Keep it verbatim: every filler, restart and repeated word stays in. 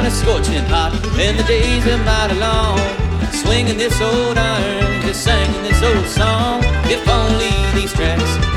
is scorching hot, and the days are mighty long. Swinging this old iron, just singing this old song. If only these tracks